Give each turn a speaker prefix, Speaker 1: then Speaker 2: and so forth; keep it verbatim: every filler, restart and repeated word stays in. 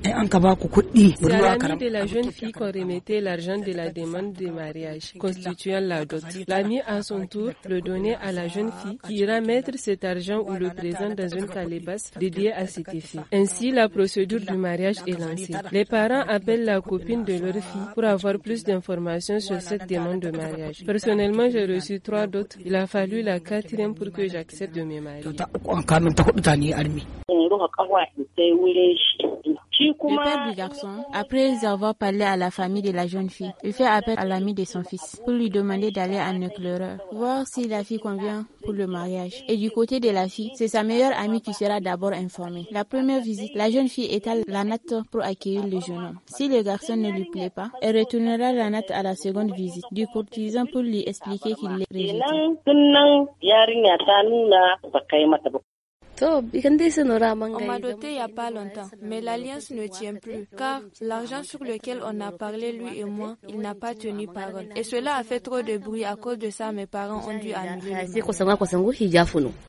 Speaker 1: C'est à l'ami de la jeune fille qu'on remettait l'argent de la demande de mariage, constituant la dot. L'ami, à son tour, le donnait à la jeune fille qui ira mettre cet argent ou le présent dans une calebasse dédiée à cet effet. Ainsi, la procédure du mariage est lancée. Les parents appellent la copine de leur fille pour avoir plus d'informations sur cette demande de mariage. Personnellement, j'ai reçu trois dots. Il a fallu la quatrième pour que j'accepte de me marier.
Speaker 2: Le père du garçon, après avoir parlé à la famille de la jeune fille, il fait appel à l'ami de son fils pour lui demander d'aller à un éclaireur, voir si la fille convient pour le mariage. Et du côté de la fille, c'est sa meilleure amie qui sera d'abord informée. La première visite, la jeune fille étale la natte pour accueillir le jeune homme. Si le garçon ne lui plaît pas, elle retournera la natte à la seconde visite du courtisan pour lui expliquer qu'il est rejeté.
Speaker 3: On m'a doté il n'y a pas longtemps, mais l'alliance ne tient plus, car l'argent sur lequel on a parlé, lui et moi, il n'a pas tenu parole. Et cela a fait trop de bruit. À cause de ça, mes parents ont dû annuler.